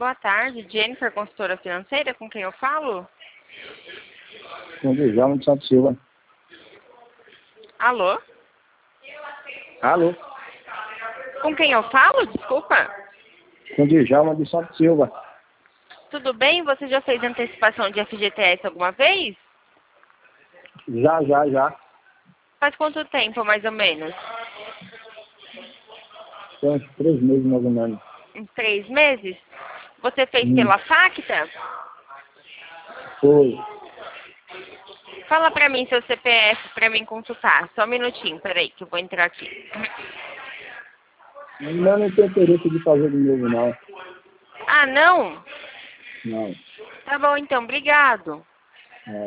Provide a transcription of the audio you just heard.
boa tarde. Jennifer, consultora financeira, com quem eu falo? Com o Djalma de Santos Silva. Alô? Alô? Com quem eu falo? Desculpa. Com o Djalma de Santos Silva. Tudo bem? Você já fez antecipação de FGTS alguma vez? Já. Faz quanto tempo, mais ou menos? Tem uns 3 meses, mais ou menos. Uns 3 meses? Você fez pela Facta? Foi. Fala pra mim seu CPF pra mim consultar. Só um minutinho, peraí, que eu vou entrar aqui. Mas eu não tenho interesse de fazer de novo, não. Ah, não? Não. Tá bom, então. Obrigado.